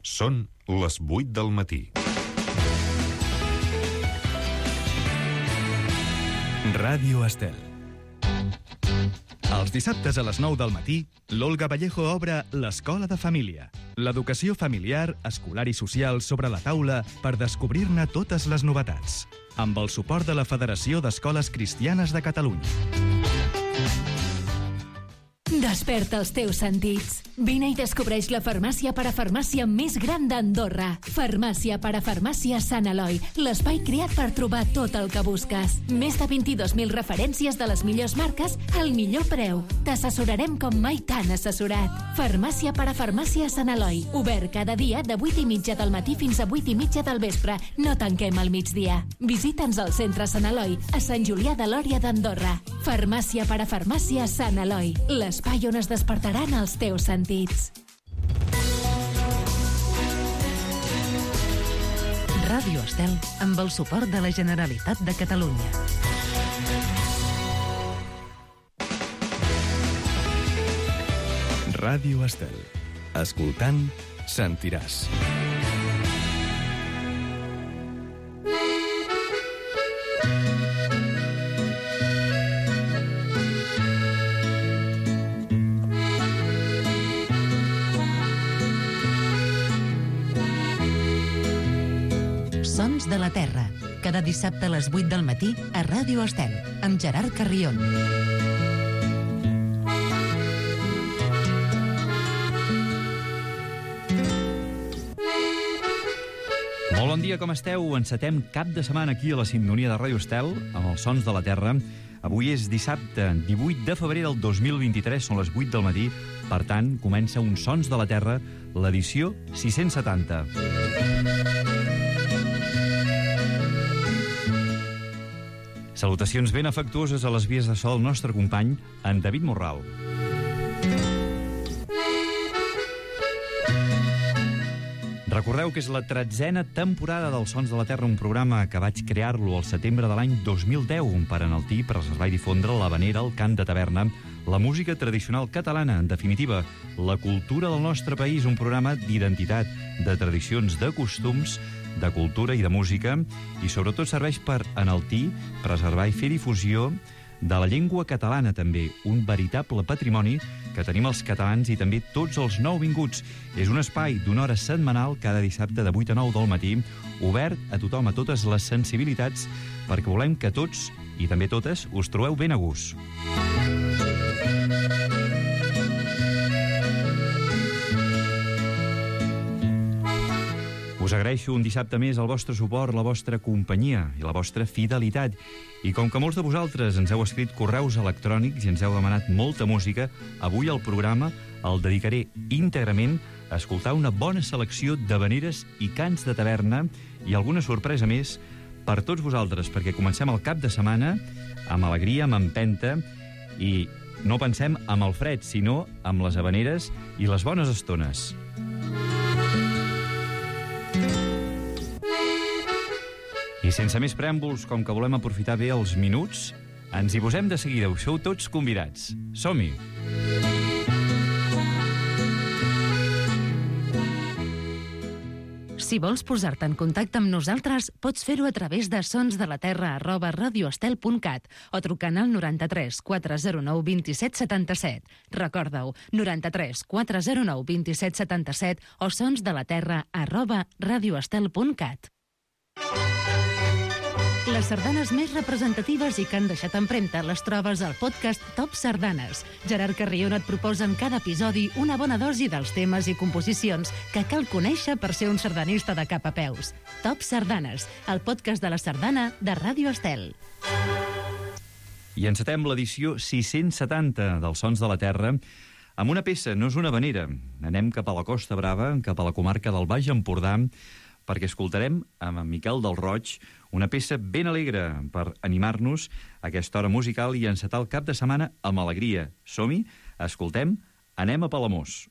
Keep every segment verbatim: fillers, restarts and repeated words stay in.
Són les vuit del matí. Ràdio Estel. Els dissabtes a les nou del matí, l'Olga Vallejo obre l'Escola de Família. L'educació familiar, escolar i social sobre la taula per descobrir-ne totes les novetats. Amb el suport de la Federació d'Escoles Cristianes de Catalunya. Desperta els teus sentits. Vine i descobreix la farmàcia parafarmàcia més gran d'Andorra. Farmàcia parafarmàcia Sant Eloi, l'espai creat per trobar tot el que busques. Més de vint-i-dos mil referències de les millors marques al millor preu. T'assessorarem com mai t'han assessorat. Farmàcia parafarmàcia Sant Eloi. Obert cada dia de vuit i mitja del matí fins a vuit i mitja del vespre. No tanquem al migdia. Visita'ns al centre Sant Eloi, a Sant Julià de Lòria d'Andorra. Farmàcia parafarmàcia Sant Eloi. L'espai on es despertaran els teus sentits. Ràdio Estel, amb el suport de la Generalitat de Catalunya. Ràdio Estel. Escoltant, sentiràs. Sons de la Terra, cada dissabte a les vuit del matí a Ràdio Estel, amb Gerard Carrion. Molt bon dia, com esteu? Encetem cap de setmana aquí a la sintonia de Ràdio Estel, amb els Sons de la Terra. Avui és dissabte, divuit de febrer del dos mil vint-i-tres, són les vuit del matí. Per tant, comença un Sons de la Terra, l'edició sis-cents setanta. Salutacions ben afectuoses a les vies de so del nostre company, en David Morral. Recordeu que és la tretzena temporada dels Sons de la Terra, un programa que vaig crear-lo al setembre de l'any dos mil deu per enaltir, preservar i difondre l'havanera, el cant de taverna, la música tradicional catalana, en definitiva, la cultura del nostre país, un programa d'identitat, de tradicions, de costums, de cultura i de música, i sobretot serveix per enaltir, preservar i fer difusió de la llengua catalana també, un veritable patrimoni que tenim els catalans i també tots els nouvinguts. És un espai d'una hora setmanal cada dissabte de vuit a nou del matí, obert a tothom, a totes les sensibilitats, perquè volem que tots, i també totes, us trobeu ben a gust. Us agraeixo un dissabte més el vostre suport, la vostra companyia i la vostra fidelitat. I com que molts de vosaltres ens heu escrit correus electrònics i ens heu demanat molta música, avui el programa el dedicaré íntegrament a escoltar una bona selecció d'havaneres i cants de taverna i alguna sorpresa més per tots vosaltres, perquè comencem el cap de setmana amb alegria, amb empenta, i no pensem amb el fred, sinó amb les havaneres i les bones estones. I sense més preàmbuls, com que volem aprofitar bé els minuts, ens hi posem de seguida, us sou tots convidats. Som-hi! Si vols posar-te en contacte amb nosaltres, pots fer-ho a través de sonsdelaterra arroba radioestel punt cat o trucant al noranta-tres quatre zero nou vint set setanta-set. Recorda-ho, noranta-tres quatre zero nou vint set setanta-set o sonsdelaterra arroba radioestel punt cat. Les sardanes més representatives i que han deixat empremta les trobes al podcast Top Sardanes. Gerard Carrion et proposa en cada episodi una bona dosi dels temes i composicions que cal conèixer per ser un sardanista de cap a peus. Top Sardanes, el podcast de la sardana de Ràdio Estel. I encetem l'edició sis-cents setanta dels Sons de la Terra amb una peça, no és una havanera. Anem cap a la Costa Brava, cap a la comarca del Baix Empordà, perquè escoltarem amb en Miquel del Roig una peça ben alegre per animar-nos a aquesta hora musical i encetar el cap de setmana amb alegria. Som-hi, escoltem, anem a Palamós.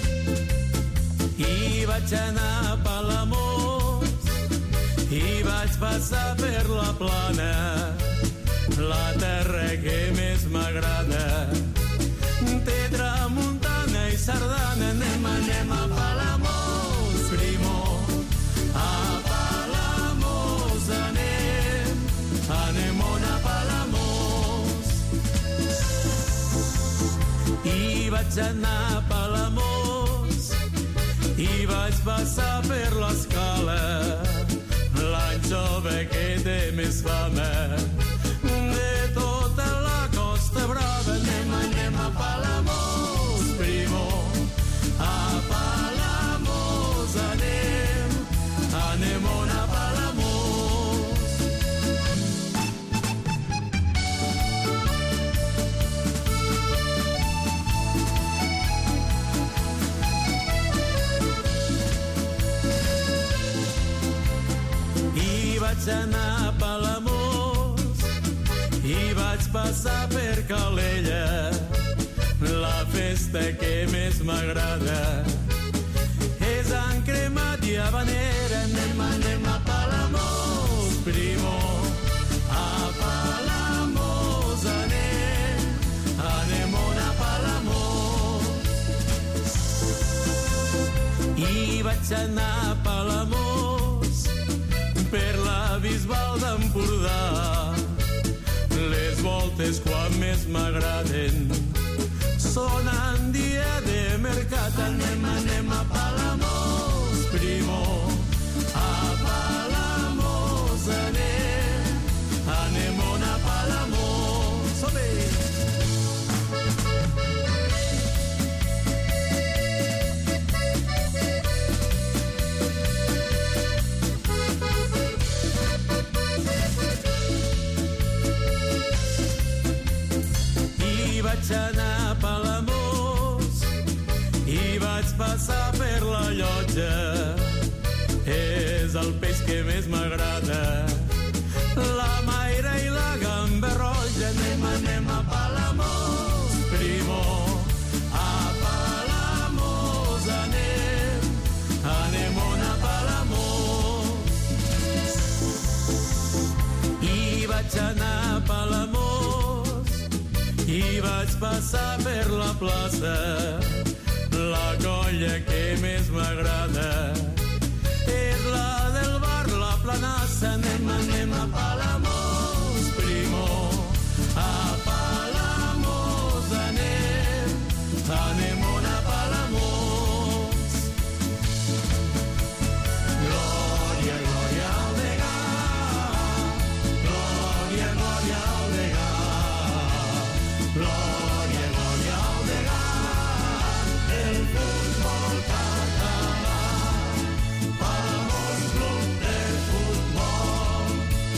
I vaig anar a Palamós i vaig passar per la plana, la terra que més m'agrada. Té tramuntana i sardana, anem, anem a Palamós, primo. A Palamós anem, anem on a Palamós. I vaig anar a Palamós i vaig passar per l'escala, l'anxova que té més fama de tota la Costa Brava. Anem, anem a Palamós, primo. A Palamós anem, anem on a Palamós. I vaig anar a Palamós i vaig passar per Calella, la festa que més m'agrada és en Cremat i Habanera. Anem, anem a Palamós, primo. A Palamós anem, anem on a Palamós. I vaig anar a Palamós per la Bisbal d'Empordà, les voltes quan més m'agraden són en dia de mercat. Anem, anem a Palamós, primo. A Palamós anem, anem on a Palamós. Som-hi! Vaig anar a Palamós i vaig passar per la Llotja, és el peix que més m'agrada, la maire i la gamberroja. Anem, anem a Palamós, primo. A Palamós anem, anem on a Palamós. I vaig anar a Palamós i vaig passar per la plaça, la colla que més m'agrada és la del bar La Planassa. Anem, anem a Palamós, primo. A Palamós anem, anem on a Palamós. Glòria, glòria al degà, glòria, glòria al degà. Glòria, glòria al degà, el futbol català, Palamós, club de futbol.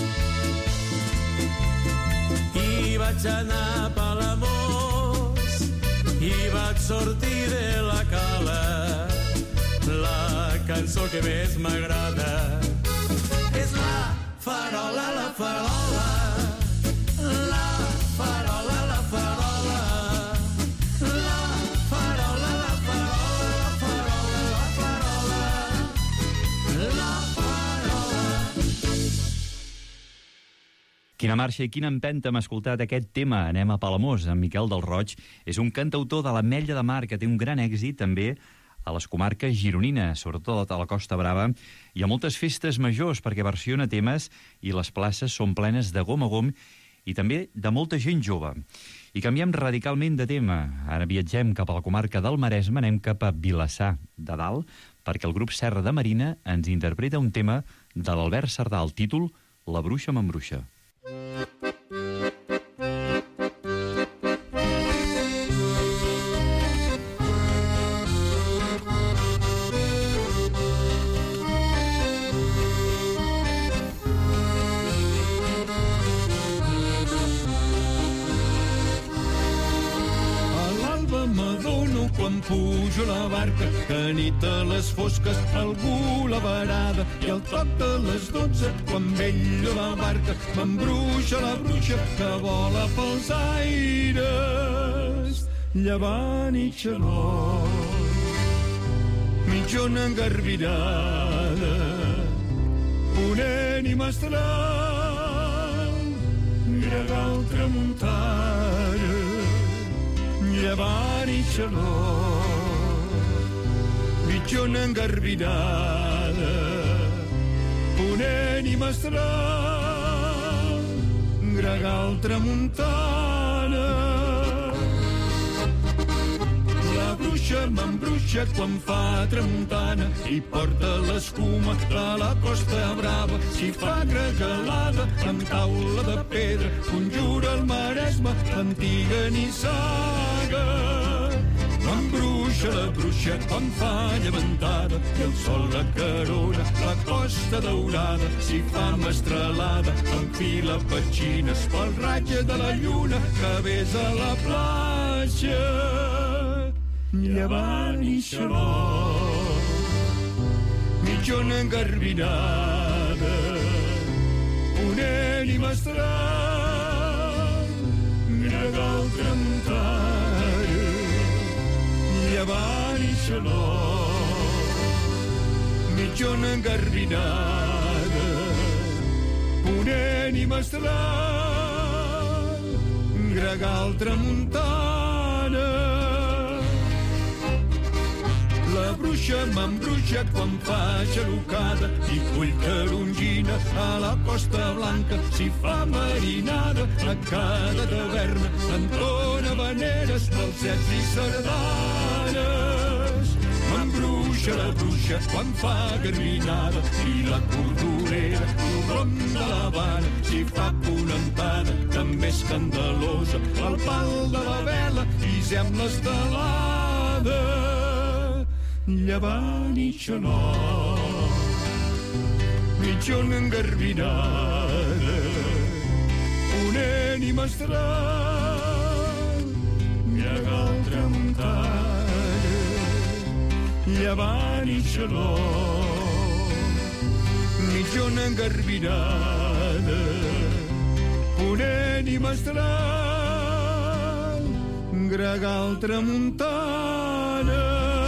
I vaig anar a Palamós i vaig sortir de la cala, la cançó que més m'agrada és la farola, la farola, la farola, la farola, la farola, la farola, la farola, la farola, la farola. Quina marxa i quina empenta hem escoltat aquest tema. Anem a Palamós, en Miquel del Roig. És un cantautor de l'Ametlla de Mar que té un gran èxit també a les comarques gironines, sobretot a la Costa Brava, i a moltes festes majors perquè versiona temes i les places són plenes de gom a gom i també de molta gent jove. I canviem radicalment de tema. Ara viatgem cap a la comarca del Maresme, anem cap a Vilassar de Dalt, perquè el grup Serra de Marina ens interpreta un tema de l'Albert Cerdà, el títol La bruixa m'embruixa. Quan pujo la barca, que nit a les fosques, algú la varada, i al toc de les dotze, quan vello la barca, m'embruixa la bruixa que vola pels aires, llevant i xalot. Mitjona engarbirada, ponent ponent i mestral, gregal, tramuntana, llevant i xaló, mitjona engarbinada, ponent i mestral, gregal, tramuntana. La bruixa m'embruixa quan fa tramuntana i porta l'escuma a la Costa Brava. Si fa gregalada amb taula de pedra, conjura el Maresme, l'antiga nissaga. M'embruixa la bruixa quan fa llevantada i el sol la carona, la Costa Daurada. Si fa mestralada, enfila petxines pel ratge de la lluna que ves a la platja. Llevant i xaló, mitjona engarbinada, ponent i mestral, gregal, tramuntana, llevant i xaló, mitjona engarbinada, ponent i mestral, gregal, tramuntana. La bruixa m'embruixa quan fa xarucada i cull tarongina a la Costa Blanca. Si fa marinada a cada taverna, entona veneres, falsets i sardanes. M'embruixa la bruixa quan fa garbinada i la cordolera, el rom de l'Havana. Si fa ponentada, també escandalosa, el pal de la vela i sem l'estelada. Llevant i xaló, mitjona engarbinada, ponent i mestral, gregal, tramuntana, llevant i xaló, mitjona engarbinada, ponent i mestral, gregal, tramuntana.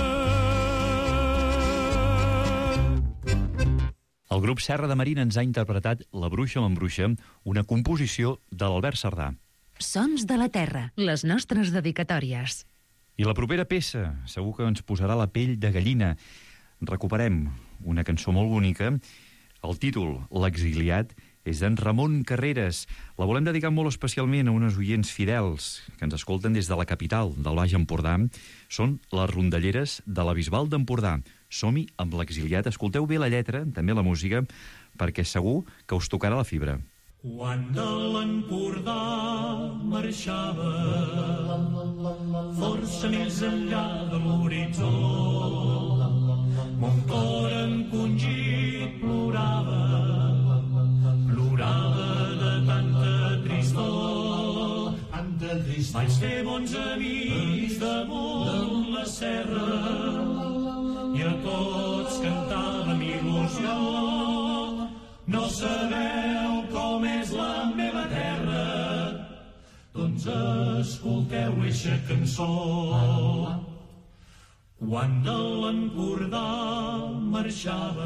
El grup Serra de Marina ens ha interpretat La bruixa m'embruixa, una composició de l'Albert Cerdà. Sons de la terra, les nostres dedicatòries. I la propera peça segur que ens posarà la pell de gallina. Recuperem una cançó molt bonica. El títol, L'exiliat, és d'en Ramon Carreras. La volem dedicar molt especialment a unes oients fidels que ens escolten des de la capital del Baix Empordà. Són les rondalleres de la Bisbal d'Empordà. Som-hi amb L'exiliat. Escolteu bé la lletra, també la música, perquè segur que us tocarà la fibra. Quan de l'Empordà marxava, força més enllà de l'horitzó, mon cor encongit plorava, plorava de tanta tristor. Vaig fer bons amics damunt la serra i a tots cantàvem il·lusió. No sabeu com és la meva terra, doncs escolteu eixa cançó. Quan de l'Empordà marxava,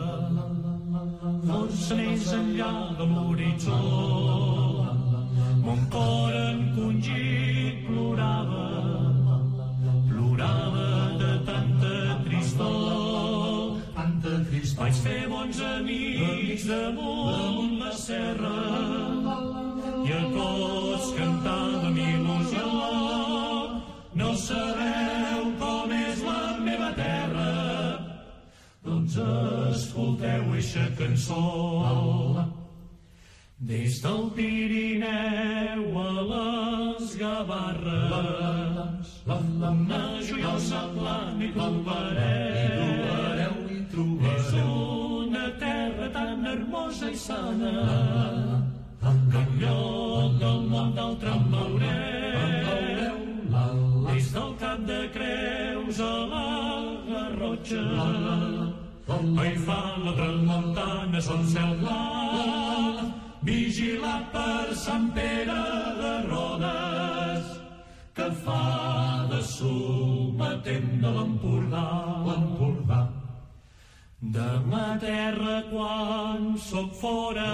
força més enllà de l'horitzó, mon cor encongit plorava, plorava de tanta tristor, tanta tristor. Vaig fer bons amics damunt la serra i a tots cantàvem il·lusió. No sabeu com és la meva terra, doncs escolteu eixa cançó. Des del Pirineu a les Gavarres, una joiosa plana hi trobareu. És una terra tan hermosa i sana que enlloc del món d'altre en veureu. Des del Cap de Creus a la Garrotxa, hi fa la tramuntana son cel clar, vigilat per Sant Pere de Rodes, que fa de sometent de l'Empordà. de ma terra quan soc fora.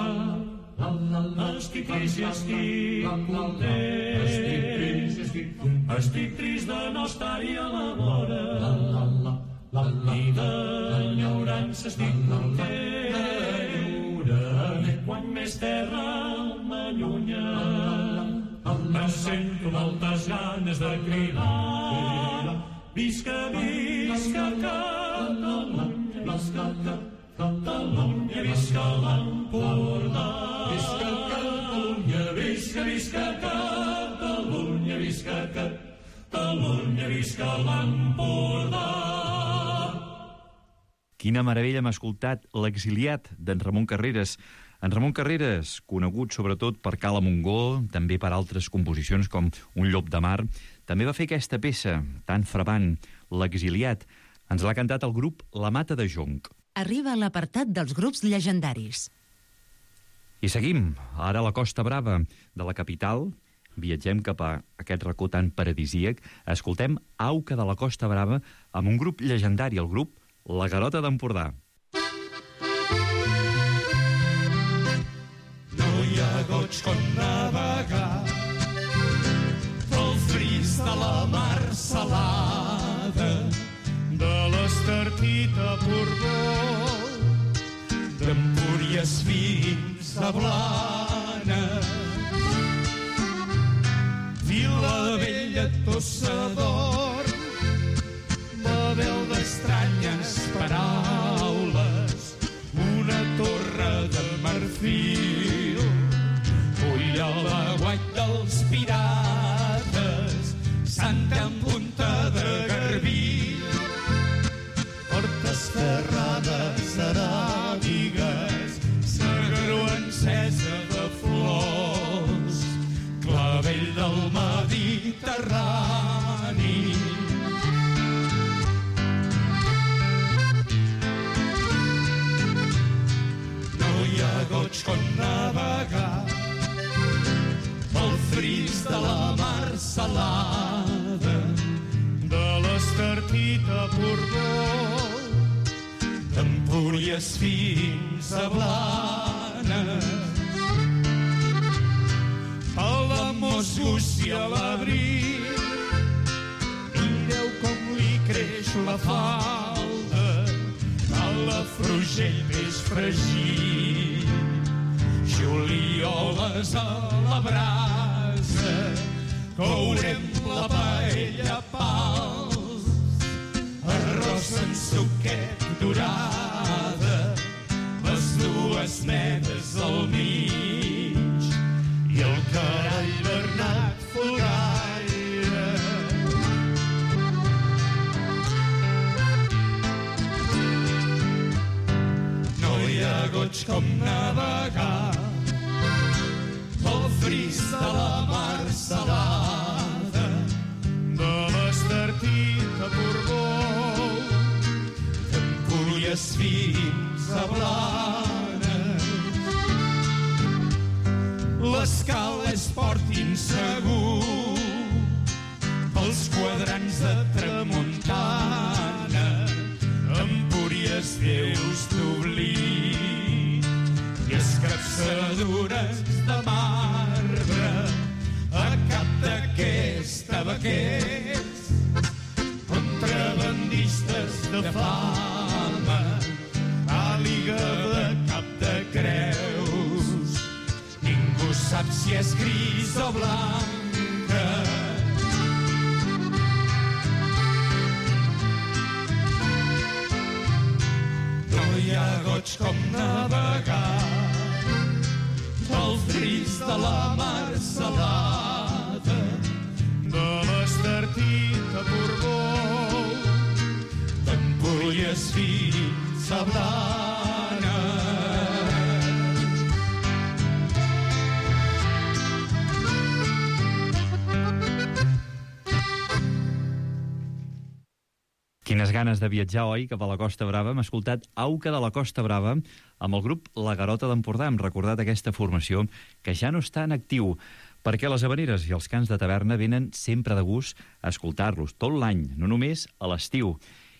Estic trist i estic content. Estic trist de no estar-hi a la vora. I d'enyorança estic content. Quan més terra m'allunya, em sento moltes ganes de cridar. Visca, visca Catalunya, visca Catalunya, visca l'Empordà. Visca Catalunya, visca, visca Catalunya, visca Catalunya, visca l'Empordà. Quina meravella hem escoltat L'exiliat d'en Ramon Carreras. En Ramon Carreras, conegut sobretot per Cala Montgó, també per altres composicions com Un llop de mar, també va fer aquesta peça tan frapant, L'exiliat. Ens l'ha cantat el grup La Mata de Jonc. Arriba a l'apartat dels grups llegendaris. I seguim, ara a la Costa Brava de la capital. Viatgem cap a aquest racó tan paradisíac. Escoltem Auca de la Costa Brava amb un grup llegendari, el grup La Garota d'Empordà. No hi ha goig com navegar pel fris de la mar salada, de l'Estartit a Portbou, d'Empúries fins a Blanes. Vilavella, Tossa d'Or, va veu d'estranyes paraules, una torre de marfil, ull a l'aguait dels pirates, Santa en punta de Garbí, portes ferrades aràbigues, S'agaró encesa de flors, clavell del Mediterrani. No hi ha goig com navegar pel fris de la mar salada, de l'Estartit a Portbou, d'Empúries fins a Blanes. A la Moscús i a l'Abril, mireu com li creix la falda, a la Frugell peix fregit, julioles a la brasa, courem la paella a pals, arròs en suquet dorada, les dues netes al mig i el carall Bernat Folgaire. No hi ha goig com navegar pel fris de la mar salada, de l'Estartit a Portbou, d'Empúries fins a Blanes. L'escala és port insegur pels quadrants de tramuntana, Empúries Déus d'oblit i escapçadures de marbre a cap d'aquesta vaquers, contrabandistes de fama, àliga de cap de creus, ningú sap si és gris o blanca. No hi ha goig com navegar pel fris de la mar salada, de l'Estartit a Portbou, d'Empúries fins a Blanes. Quines ganes de viatjar, oi, cap a la Costa Brava. Hem escoltat Auca de la Costa Brava amb el grup La Garota d'Empordà. Hem recordat aquesta formació que ja no està en actiu, perquè les havaneres i els cants de taverna venen sempre de gust a escoltar-los tot l'any, no només a l'estiu.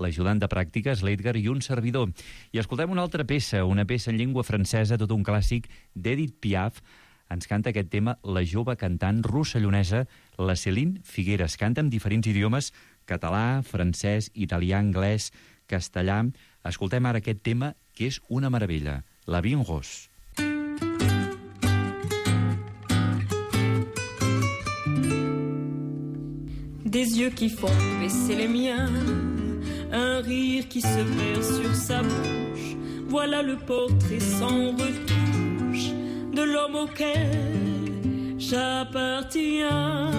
l'ajudant de pràctiques, l'Edgar i un servidor. I escoltem una altra peça, una peça en llengua francesa, tot un clàssic d'Edith Piaf. Ens canta aquest tema la jove cantant rossellonesa, la Céline Figueres. Canta en diferents idiomes, català, francès, italià, anglès, castellà. Escoltem ara aquest tema, que és una meravella, La Vie en Rose. Des yeux qui font baisser les miens, un rire qui se perd sur sa bouche. Voilà le portrait sans retouche de l'homme auquel j'appartiens.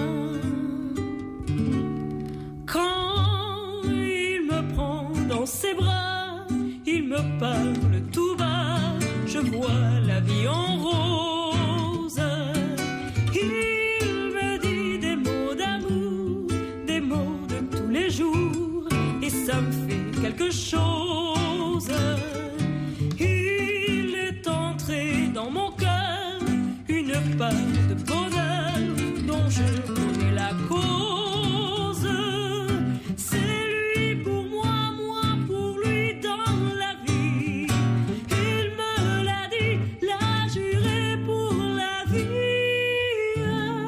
Quand il me prend dans ses bras, il me parle tout bas, je vois la vie en rose. Il me dit des mots d'amour, des mots de tous les jours, et ça me fait quelque chose. Il est entré dans mon cœur une part de bonheur dont je connais la cause. C'est lui pour moi, moi pour lui dans la vie. Il me l'a dit, l'a juré pour la vie.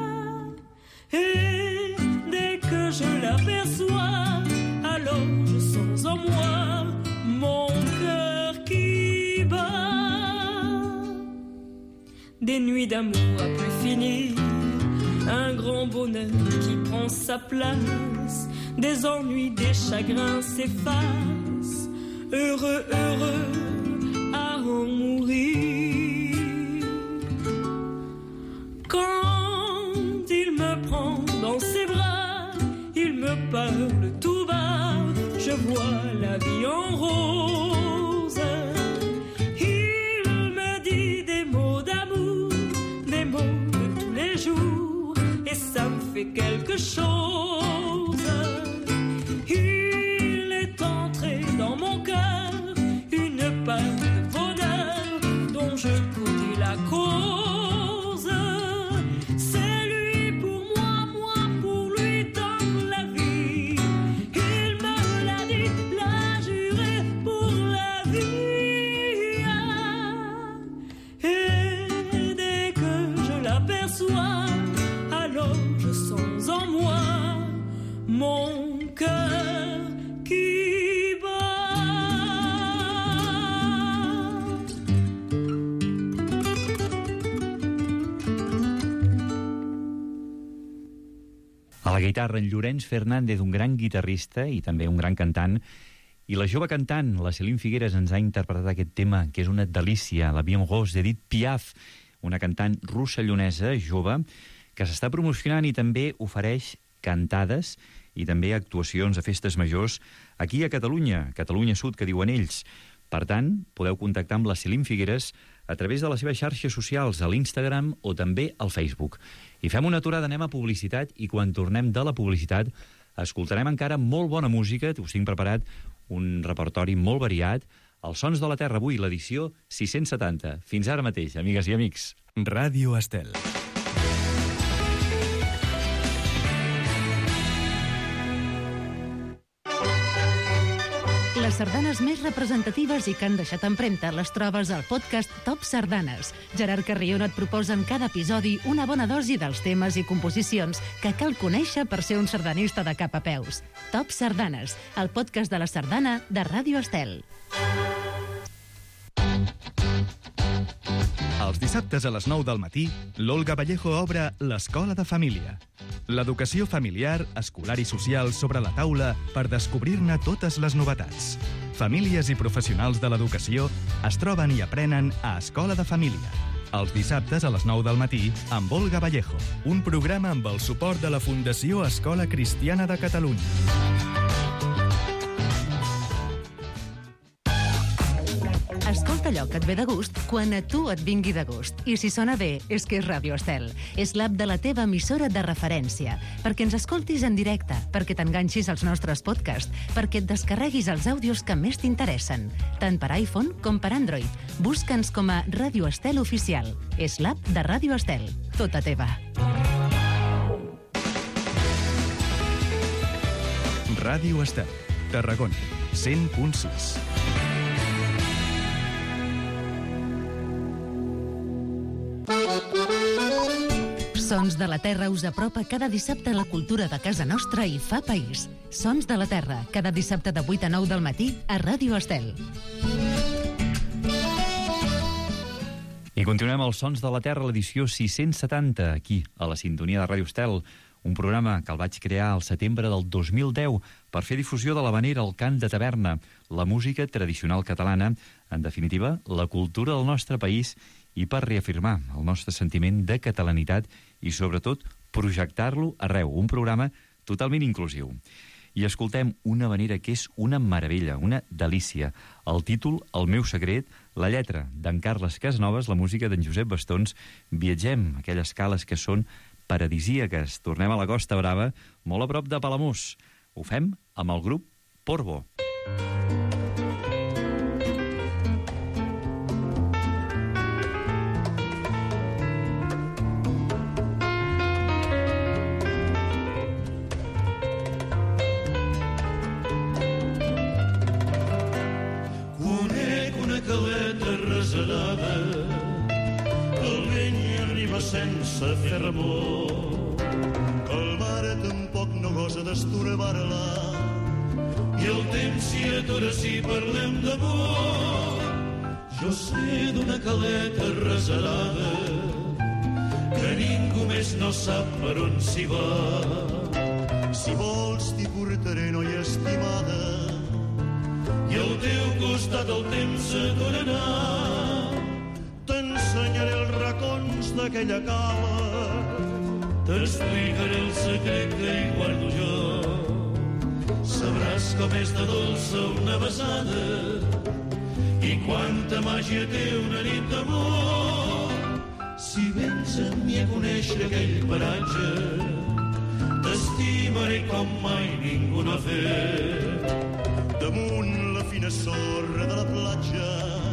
Et dès que je l'aperçois, alors je sens en moi mon cœur qui bat. Des nuits d'amour à plus finir, un grand bonheur qui prend sa place, des ennuis, des chagrins s'effacent, heureux, heureux à en mourir. Quand il me prend dans ses bras, il me parle tout bas, je vois la vie en rose. Il me dit des mots d'amour, des mots de tous les jours, et ça me fait quelque chose. Il est entré dans mon cœur une part de bonheur dont je connais la cause. C'est lui pour moi, moi pour lui dans la vie. Il me l'a dit, l'a juré pour la vie. Et dès que je l'aperçois, alors je sens en moi mon cœur qui bat. A la guitarra, en Llorenç Fernández, un gran guitarrista i també un gran cantant. I la jove cantant, la Céline Figueres, ens ha interpretat aquest tema, que és una delícia, La Vie en Rose, d'Edith Piaf, una cantant rossellonesa, jove, que s'està promocionant i també ofereix cantades i també actuacions a festes majors aquí a Catalunya, Catalunya Sud, que diuen ells. Per tant, podeu contactar amb la Céline Figueres a través de les seves xarxes socials, a l'Instagram o també al Facebook. I fem una aturada, anem a publicitat, i quan tornem de la publicitat escoltarem encara molt bona música. Us tinc preparat un repertori molt variat. Els Sons de la Terra, avui, l'edició sis-cents setanta. Fins ara mateix, amigues i amics. Ràdio Estel. Les sardanes més representatives i que han deixat empremta les trobes al podcast Top Sardanes. Gerard Carrion et proposa en cada episodi una bona dosi dels temes i composicions que cal conèixer per ser un sardanista de cap a peus. Top Sardanes, el podcast de la sardana de Ràdio Estel. Els dissabtes a les nou del matí, l'Olga Vallejo obre l'Escola de Família. L'educació familiar, escolar i social sobre la taula per descobrir-ne totes les novetats. Famílies i professionals de l'educació es troben i aprenen a Escola de Família. Els dissabtes a les nou del matí amb Olga Vallejo. Un programa amb el suport de la Fundació Escola Cristiana de Catalunya. Escolta allò que et ve de gust quan a tu et vingui de gust. I si sona bé, és que és Ràdio Estel. És l'app de la teva emissora de referència. Perquè ens escoltis en directe, perquè t'enganxis als nostres podcasts, perquè et descarreguis els àudios que més t'interessen. Tant per iPhone com per Android. Busca'ns com a Ràdio Estel Oficial. És l'app de Ràdio Estel. Tota teva. Ràdio Estel, Tarragona. cent punt sis. Sons de la Terra us apropa cada dissabte a la cultura de casa nostra i fa país. Sons de la Terra, cada dissabte de vuit a nou del matí a Ràdio Estel. I continuem els Sons de la Terra, l'edició sis-cents setanta, aquí, a la sintonia de Ràdio Estel, un programa que el vaig crear al setembre del dos mil deu per fer difusió de l'havanera, el cant de taverna, la música tradicional catalana, en definitiva, la cultura del nostre país, i per reafirmar el nostre sentiment de catalanitat i, sobretot, projectar-lo arreu, un programa totalment inclusiu. I escoltem una havanera que és una meravella, una delícia. El títol, El meu secret, la lletra d'en Carles Casanovas, la música d'en Josep Bastons. Viatgem aquelles cales que són paradisíaques. Tornem a la Costa Brava, molt a prop de Palamós. Ho fem amb el grup Porvo. Sense fer remor, el mar tampoc no gosa d'estorbar-la i el temps s'hi atura si parlem d'amor. Jo sé d'una caleta reserada que ningú més no sap per on s'hi va. Si vols t'hi portaré, noia estimada, i al teu costat el temps s'aturarà. T'ensenyaré els racons d'aquella cala, t'explicaré el secret que hi guardo jo. Sabràs com és de dolça una besada i quanta màgia té una nit d'amor. Si vens amb mi a conèixer aquell paratge, t'estimaré com mai ningú no ha fet. Damunt la fina sorra de la platja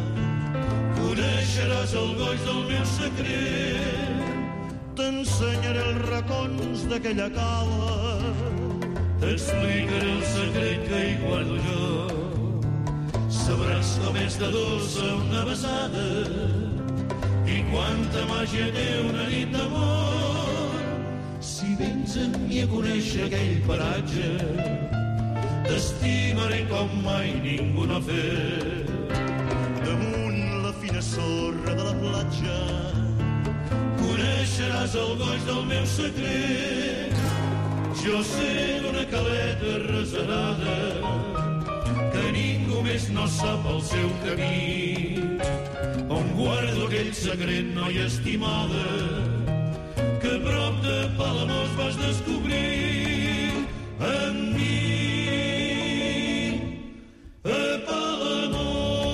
coneixeràs el goig del meu secret. T'ensenyaré els racons d'aquella cala, t'explicaré el secret que hi guardo jo. Sabràs com és de dolça una besada i quanta màgia té una nit d'amor. Si vens amb mi a conèixer aquell paratge, t'estimaré com mai ningú no ha fet. Damunt la fina sorra de la platja coneixeràs el goig del meu secret. Jo sé d'una caleta reserada que ningú més no sap el seu camí, on guardo aquell secret, noia estimada, que a prop de Palamós vas descobrir amb mi. A Palamós.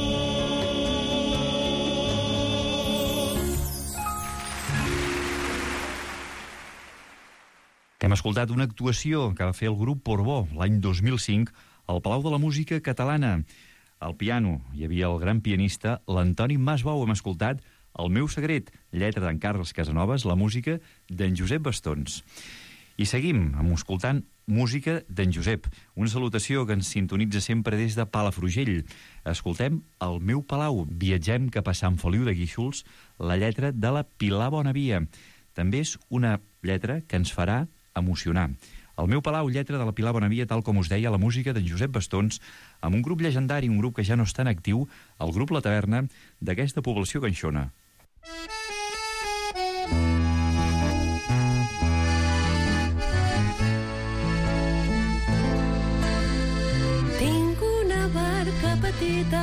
Hem escoltat una actuació que va fer el grup Porvo l'any dos mil cinc al Palau de la Música Catalana. Al piano hi havia el gran pianista l'Antoni Masbou. Hem escoltat El meu secret, lletra d'en Carles Casanovas, la música d'en Josep Bastons. I seguim amb escoltant música d'en Josep, una salutació que ens sintonitza sempre des de Palafrugell. Escoltem El meu Palau, viatgem cap a Sant Feliu de Guíxols, la lletra de la Pilar Bonavia. També és una lletra que ens farà emocionar. El meu Palau, lletra de la Pilar Bonavia, tal com us deia, la música d'en Josep Bastons, amb un grup llegendari, un grup que ja no està en actiu, el grup La Taverna, d'aquesta població ganxona. Tinc una barca petita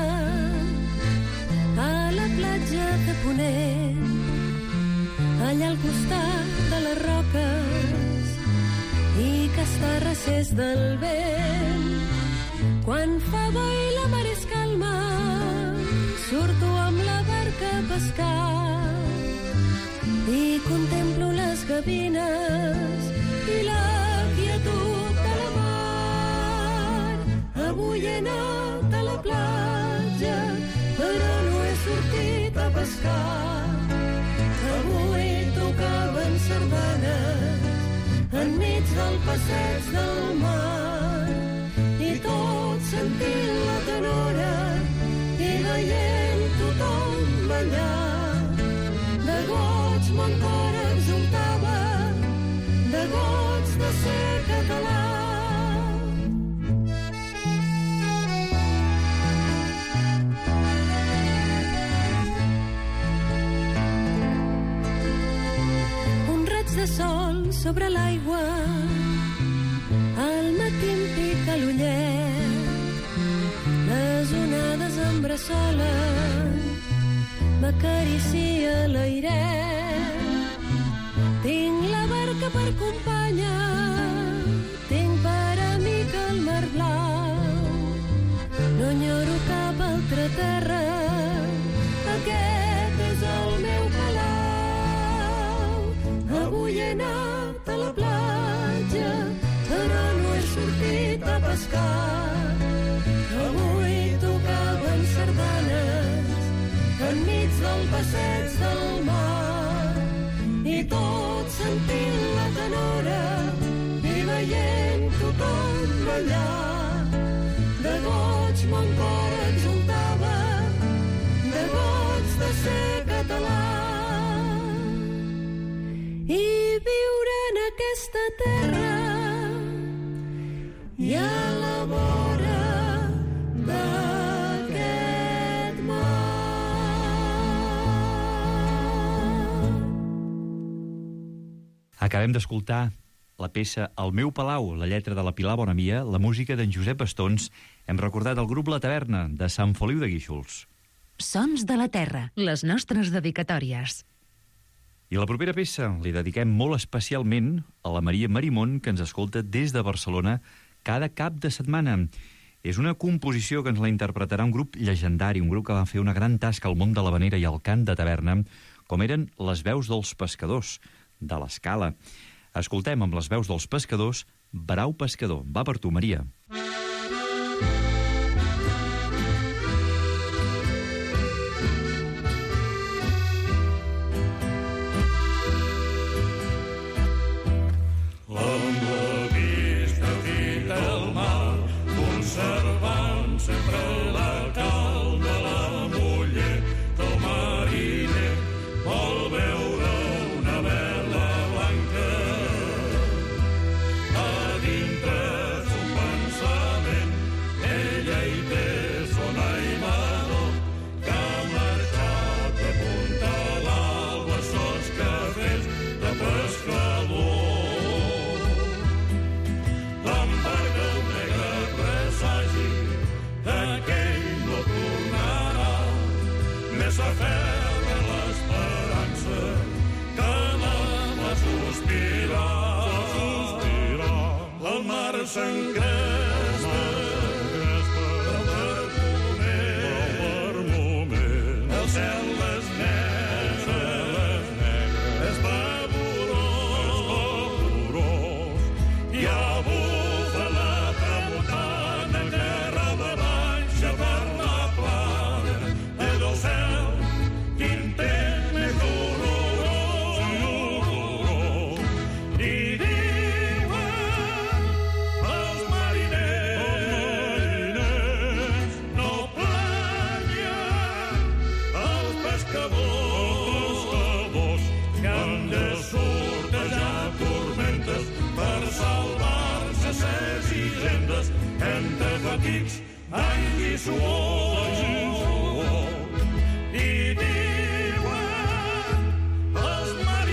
a la platja de Ponent, allà al costat de les roques i que està a recés del vent. Quan fa bo i la mar és calma, surto amb la barca a pescar i contemplo les gavines i la quietud de la mar. Avui he anat a la platja, però no he sortit a pescar. Avui tocaven sardanes enmig del passeig del mar i tot sentint sobre l'aigua, al matí em pica l'ullet, les onades em bressolen, m'acaricia l'airet. Tinc la barca per companya, tinc per amic el mar blau, no enyoro cap altra terra, aquest és el meu palau. Avui he anat a la platja, però no he sortit a pescar. Avui tocaven sardanes enmig del passeig del mar, i tot sentint la tenora i veient tothom ballar. De goig mon cor exultava, de goig de ser català. I viure en aquesta terra i a la vora d'aquest mar. Acabem d'escoltar la peça El meu palau, la lletra de la Pilar Bonamia, la música d'en Josep Bastons. Hem recordat el grup La Taverna, de Sant Feliu de Guíxols. Sons de la terra, les nostres dedicatòries. I la propera peça li dediquem molt especialment a la Maria Marimón, que ens escolta des de Barcelona cada cap de setmana. És una composició que ens la interpretarà un grup llegendari, un grup que va fer una gran tasca al món de l'havanera i al cant de taverna, com eren les veus dels pescadors, de l'Escala. Escoltem amb les veus dels pescadors Brau Pescador. Va per tu, Maria. Amb la vista fita al mar, conservant sempre la calma, la muller del mariner vol veure una vela blanca. A dintre son pensament, ella hi té son aimador, que ha marxat de punta a l'alba sols cafès de pescador. L'embarca el negre presagi d'aquell no tornarà, més aferra l'esperança que la va sospirar. El mar s'engresca, per moment el cel és negre, és vaporós, i abufa la tramuntana en terra de baixa per la plana. És el cel quin temps més dolorós, i diuen els mariners no planyen els pescadors que han de sortejar tormentes per salvar-se ses hisendes entre fatigues, anys i suor. I diuen els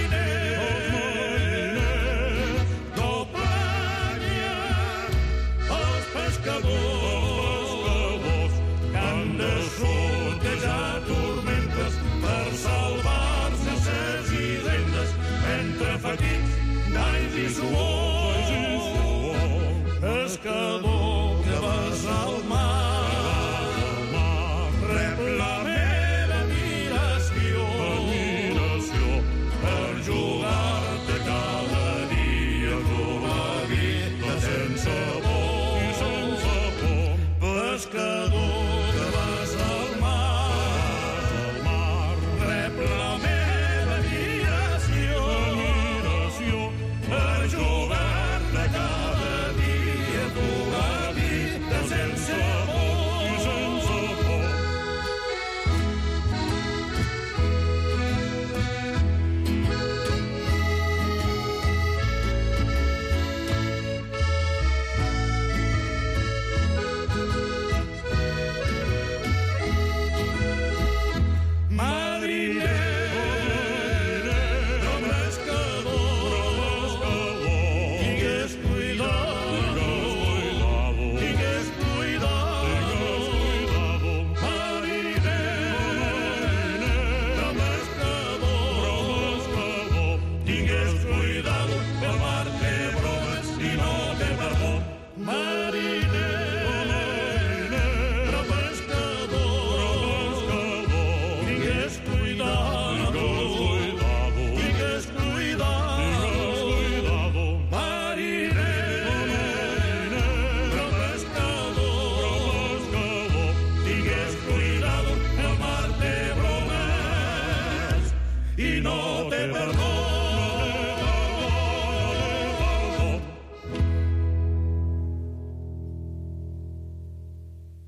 mariners no planyen els pescadors que han de sortejar tormentes per salvar-se ses hisendes entre fatigues, anys i suor. Pescador que vas al mar, rep la meva admiració per jugar-te cada dia tu la vida sense por. Pescador que vas al mar, rep la meva admiració per jugar-te cada dia tu la vida sense por.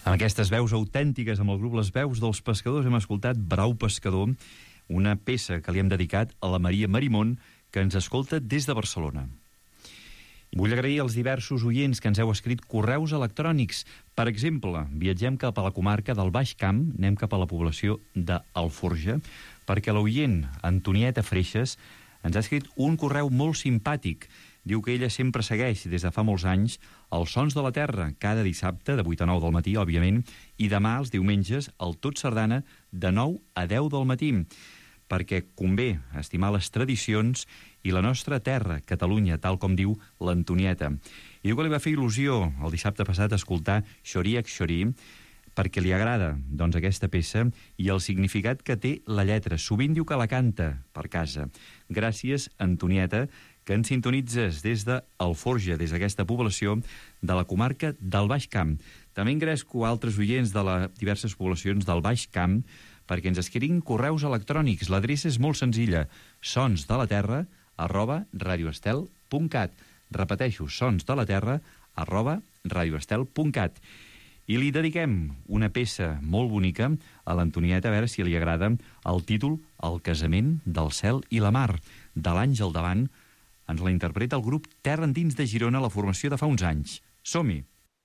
Amb aquestes veus autèntiques, amb el grup Les Veus dels Pescadors, hem escoltat Brau Pescador, una peça que li hem dedicat a la Maria Marimón, que ens escolta des de Barcelona. Vull agrair als diversos oients que ens heu escrit correus electrònics. Per exemple, viatgem cap a la comarca del Baix Camp, anem cap a la població d'Alforja, perquè l'oient Antonieta Freixes ens ha escrit un correu molt simpàtic. Diu que ella sempre segueix, des de fa molts anys, els Sons de la Terra, cada dissabte de vuit a nou del matí, òbviament, i demà, els diumenges, el Tot Sardana, de nou a deu del matí, perquè convé estimar les tradicions i la nostra terra, Catalunya, tal com diu l'Antonieta. I diu que li va fer il·lusió el dissabte passat escoltar Xoriac Xorí, perquè li agrada, doncs, aquesta peça i el significat que té la lletra. Sovint diu que la canta per casa. Gràcies, Antonieta, que ens sintonitzes des d'Alforja, des d'aquesta població de la comarca del Baix Camp. També engresco altres oients de les diverses poblacions del Baix Camp perquè ens escriguin correus electrònics. L'adreça és molt senzilla, sonsdelaterra arroba radioestel punt cat. Repeteixo, sonsdelaterra arroba radioestel punt cat. I li dediquem una peça molt bonica a l'Antonieta, a veure si li agrada el títol El casament del cel i la mar, de l'Àngel Davant. Ens la interpreta el grup Terra Endins de Girona, la formació de fa uns anys. Som-hi!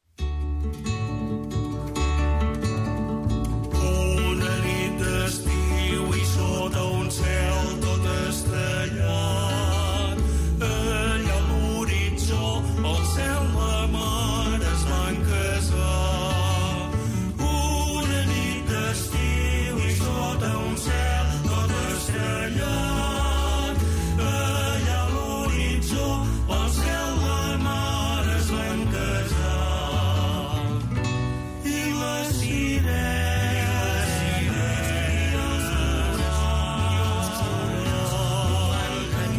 Una nit d'estiu i sota un cel tot estrellat, allà a l'horitzó el cel i la mar es van casar. Una nit d'estiu i sota un cel tot estrellat, el cel i la mar es van casar. I les sirenes van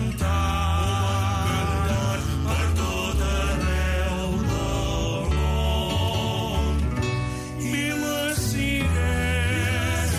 cantar per tot arreu del món. I les sirenes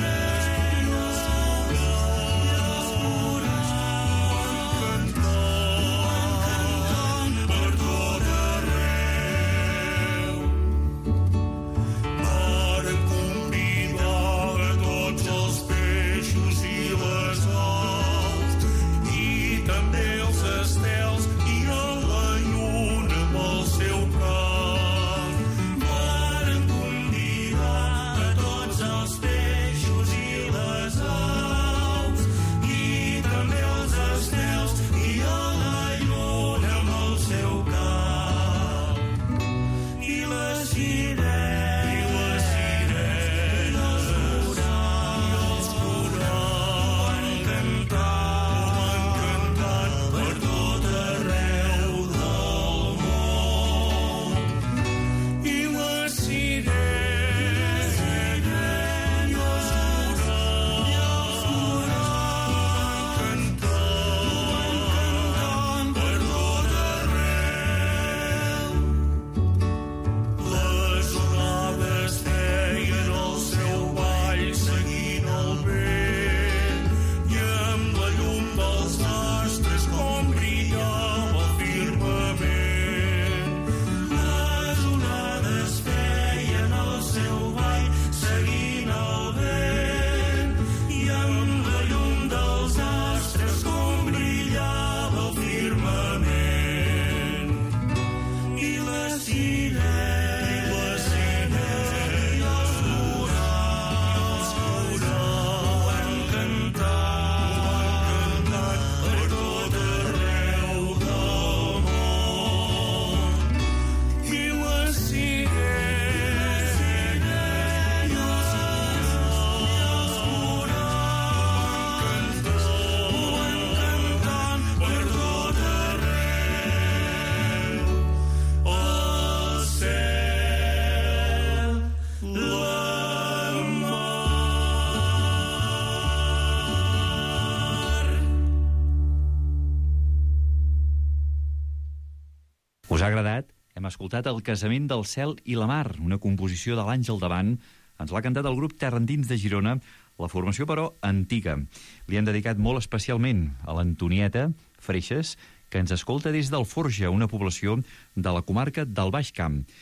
Us ha agradat? Hem escoltat El casament del cel i la mar, una composició de l'Àngel Davant. Ens l'ha cantat el grup Terra Endins de Girona, la formació, però, antiga. Li han dedicat molt especialment a l'Antonieta Freixes, que ens escolta des d'Alforja, una població de la comarca del Baix Camp.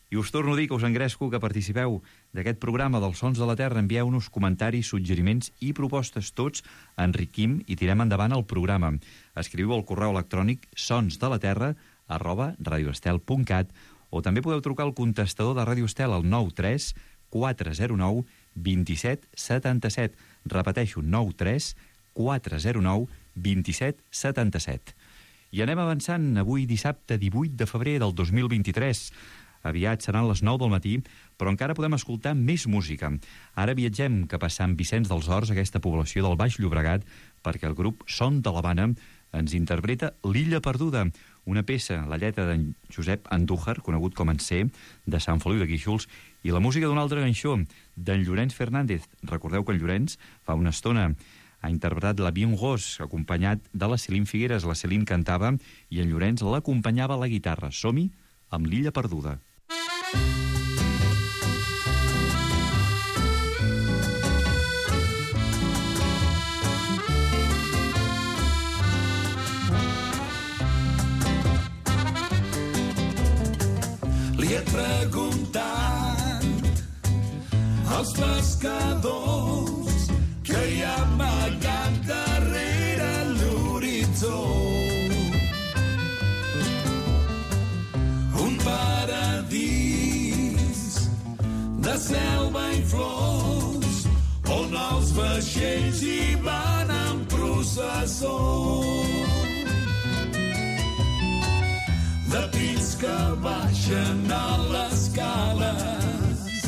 I us torno a dir que us engresco que participeu d'aquest programa dels Sons de la Terra. Envieu-nos comentaris, suggeriments i propostes. Tots enriquim i tirem endavant el programa. Escriviu al correu electrònic sonsdelaterra arroba radioestel punt cat o també podeu trucar al contestador de Ràdio Estel al nou tres quatre zero nou dos set set set. Repeteixo, nou tres quatre zero nou dos set set set. I anem avançant avui dissabte divuit de febrer del dos mil vint-i-tres. Aviat seran les nou del matí, però encara podem escoltar més música. Ara viatgem cap a Sant Vicenç dels Horts, aquesta població del Baix Llobregat, perquè el grup Son de l'Havana ens interpreta L'Illa Perduda, una peça, la lletra d'en Josep Andújar, conegut com en C, de Sant Feliu de Guíxols, i la música d'un altre ganxó, d'en Llorenç Fernández. Recordeu que en Llorenç fa una estona ha interpretat La Bien Rose, acompanyat de la Celine Figueres. La Celine cantava i en Llorenç l'acompanyava a la guitarra. Som-hi amb L'Illa Perduda. Li he preguntat als pescadors que hi ha amagat darrere l'horitzó. Un paradís de selva i flors on els vaixells hi van en processó. De pins que baixen a les cales,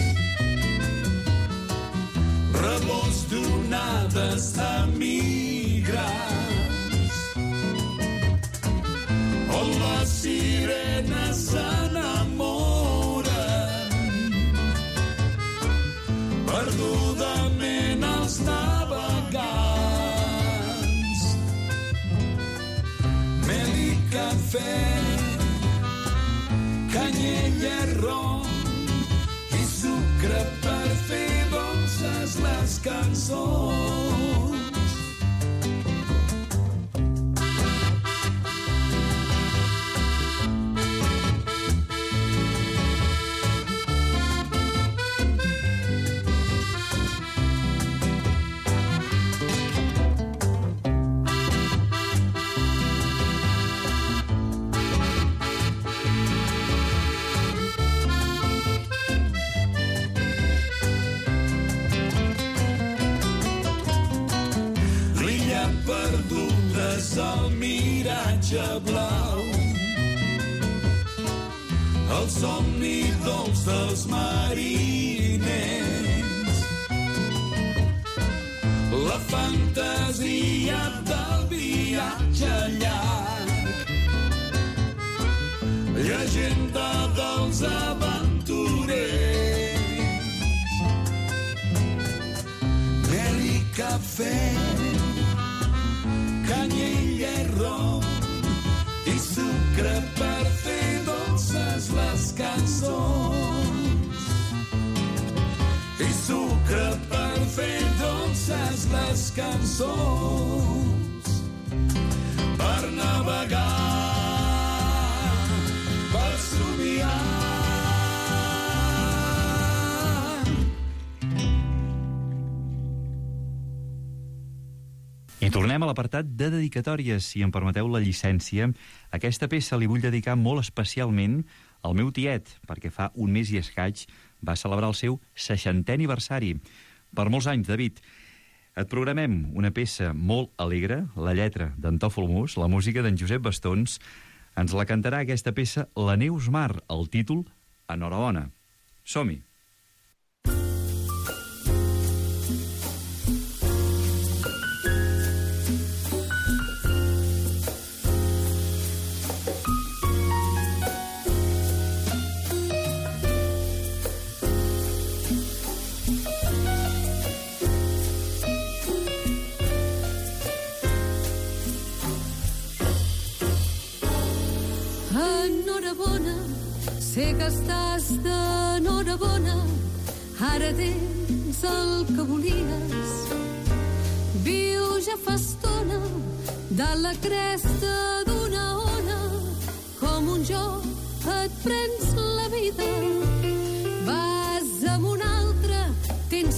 rebors d'onades emigrants, on les sirenes s'enamoren perdudament els navegants. Mel i cafè, canyella, rom i sucre per fer dolces les cançons. El miratge blau, el somni dolç dels mariners, la fantasia del viatge llarg, llegenda dels aventurers. Mel i cafè, canyella i rom i sucre per fer dolces les cançons. I sucre per fer dolces les cançons. Per navegar, per somiar. I tornem a l'apartat de dedicatòries, si em permeteu la llicència. Aquesta peça li vull dedicar molt especialment al meu tiet, perquè fa un mes i escaig va celebrar el seu seixantè aniversari. Per molts anys, David. Et programem una peça molt alegre, la lletra d'en Tòfol Mus, la música d'en Josep Bastons. Ens la cantarà aquesta peça la Neus Mar, el títol Enhorabona. Som-hi! Enhorabona, sé que estàs d'enhorabona, ara tens el que volies. Viu ja fa estona de la cresta d'una ona, com un joc et prens la vida.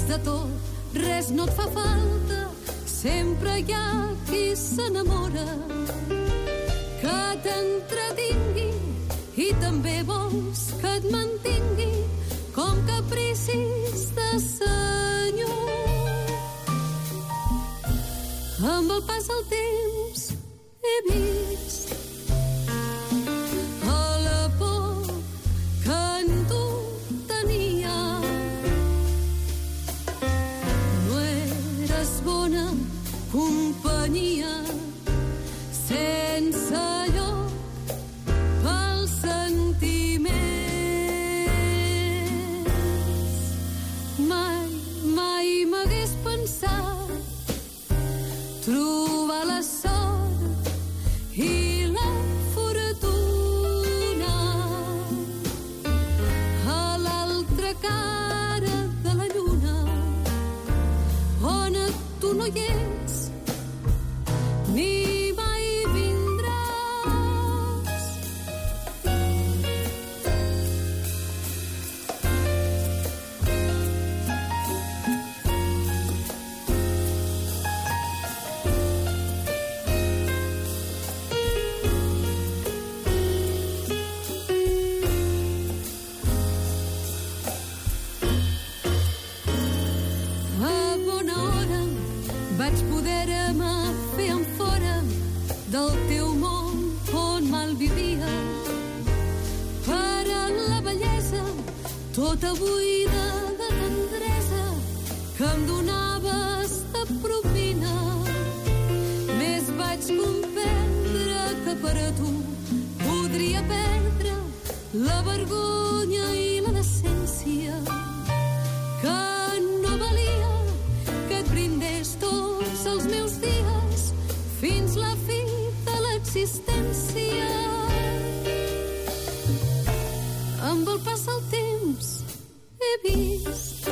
de tot, res no et fa falta, sempre hi ha qui s'enamora, que t'entretingui i també vols que et mantingui com capricis de senyor. Amb el pas del temps he vist a la por que en tu tenia. No eres bona companyia, sense lloc pels sentiments. Mai, mai m'hagués pensat trobar la sort i la fortuna a l'altra cara de la lluna, on tu no hi ets ni mai vindràs. A bona hora vaig poder-me fer enfora del teu món on mal vivia, per a la bellesa tota buida de tendresa que em donaves de propina. Més vaig comprendre que per a tu podria perdre la vergonya i la decència, que no valia que et brindés tots els meus dies fins la fi de l'existència. Amb el pas del temps he vist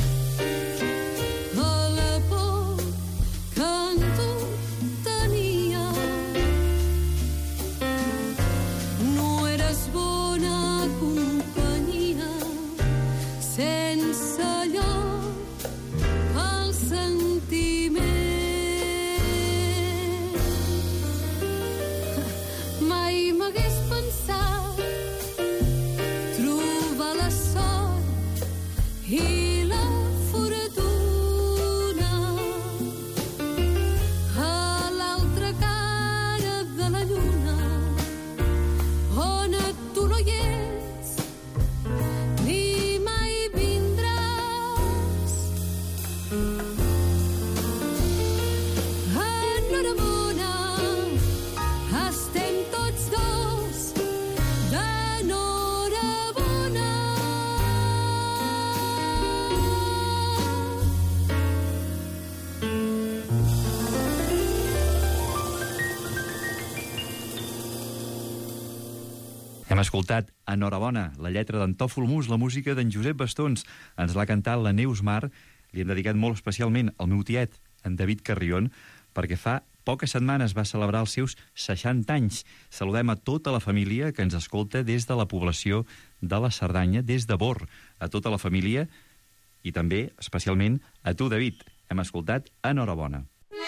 a la por que en tu tenia. No eres bona companyia, sense lloc pels sentiments. Mai m'hagués pensat trobar la sort i la fortuna a l'altra cara de la lluna, on tu no hi ets ni mai vindràs. Enhorabona, estem tots dos d'enhorabona. Hem escoltat Enhorabona, la lletra d'en Tòfol Mus, la música d'en Josep Bastons. Ens l'ha cantat la Neus Mar. Li hem dedicat molt especialment al meu tiet, en David Carrion, perquè fa poques setmanes va celebrar els seus seixanta anys. Saludem a tota la família que ens escolta des de la població de la Cerdanya, des de Bor, a tota la família i també, especialment, a tu, David. Hem escoltat Enhorabona.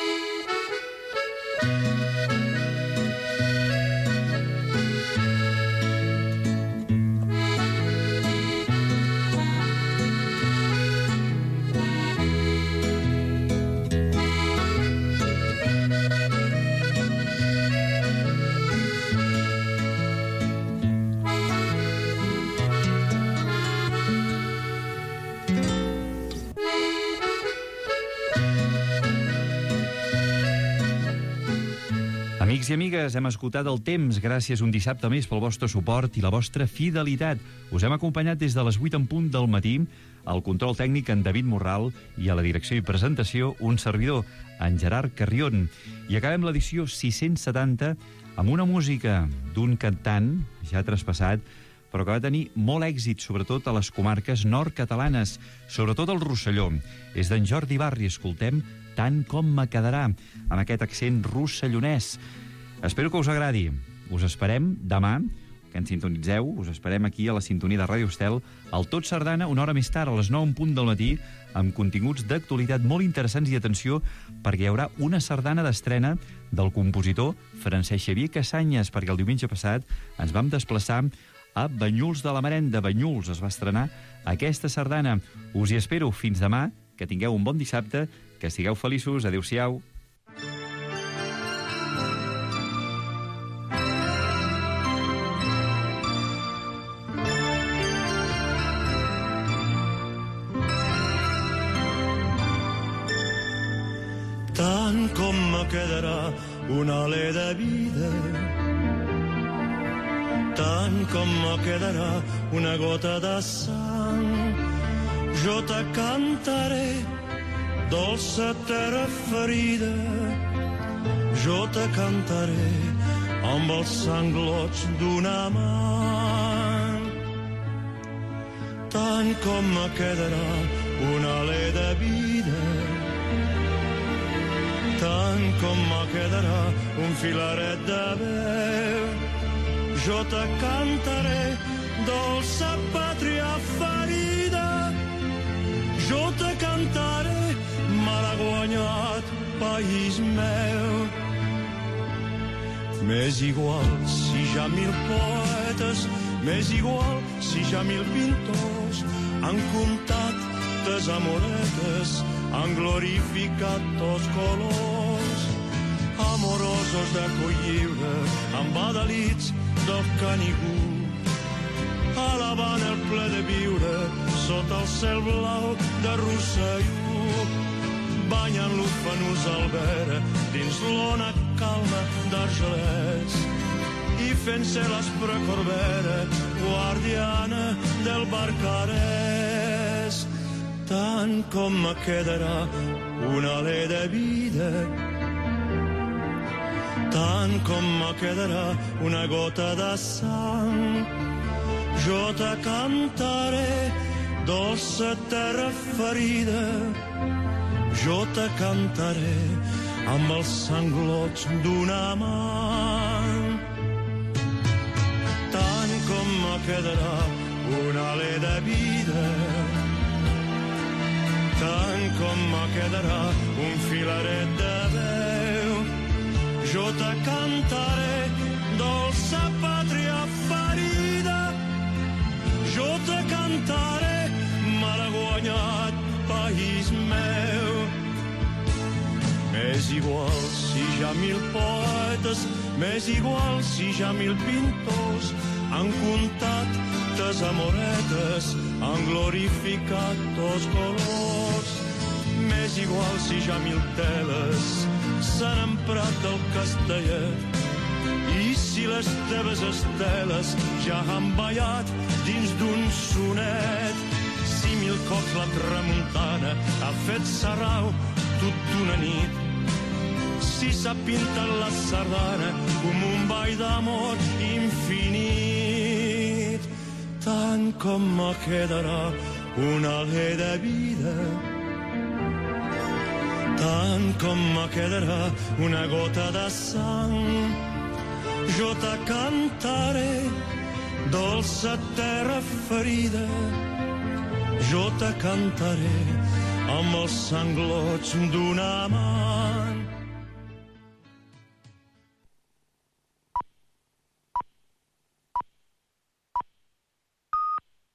Amics i amigues, hem escoltat el temps gràcies un dissabte més pel vostre suport i la vostra fidelitat. Us hem acompanyat des de les vuit en punt del matí, al control tècnic en David Morral i a la direcció i presentació un servidor, en Gerard Carrion. I acabem l'edició sis-cents setanta amb una música d'un cantant ja traspassat, però que va tenir molt èxit, sobretot a les comarques nord-catalanes, sobretot al Rosselló. És d'en Jordi Barri, escoltem Tant com me quedarà, amb aquest accent rossellonès. Espero que us agradi. Us esperem demà, que ens sintonitzeu. Us esperem aquí a la sintonia de Ràdio Estel, al Tot Sardana, una hora més tard, a les nou en punt del matí, amb continguts d'actualitat molt interessants i atenció, perquè hi haurà una sardana d'estrena del compositor Francesc Xavier Casanyes, perquè el diumenge passat ens vam desplaçar a Banyuls de la Marenda. Banyuls es va estrenar aquesta sardana. Us hi espero. Fins demà, que tingueu un bon dissabte, que sigueu feliços. Adéu-siau. Tant com me quedarà un alè de vida, tant com me quedarà una gota de sang, jo te cantaré, dolça terra ferida, jo te cantaré amb els sanglots d'una mà. Tant com me quedarà un alè de vida, tant com me quedarà un filaret de veu, jo te cantaré, dolça pàtria ferida, jo te cantaré, malaguanyat país meu. M'és igual si hi ha mil poetes, m'és igual si hi ha mil pintors, han comptat tes amoretes, han glorificat tots colors, amorosos de colliure, embadalits del canigú, alabant el ple de viure sota el cel blau de Rosselló, banyant l'ufanús al vera dins l'ona calma d'Argelès i fent-se l'aspre corbera guardiana del Barcarès. Tant com me quedarà un alè de vida, tant com me quedarà una gota de sang, jo te cantaré, dolça terra ferida, jo te cantaré amb els sanglots d'una mà. Tant com me quedarà un alè de vida, tant com me quedarà un filaret de veu, jo te cantaré, dolça pàtria ferida, jo te cantaré, malaguanyat país meu. M'és igual si hi ha mil poetes, m'és igual si hi ha mil pintors, han comptat tes amoretes, han glorificat tots colors. M'és igual si hi ha mil teles, s'han emprat del castellet, i si les teves esteles ja han ballat dins d'un sonet. Si mil cops la tramuntana ha fet sarrau tot d'una nit, si s'ha pintat la sardana com un ball d'amor infinit, tant com me quedarà un alè de vida, tant com me quedarà una gota de sang, jo te cantaré, dolça terra ferida, jo te cantaré amb els sanglots d'una mà.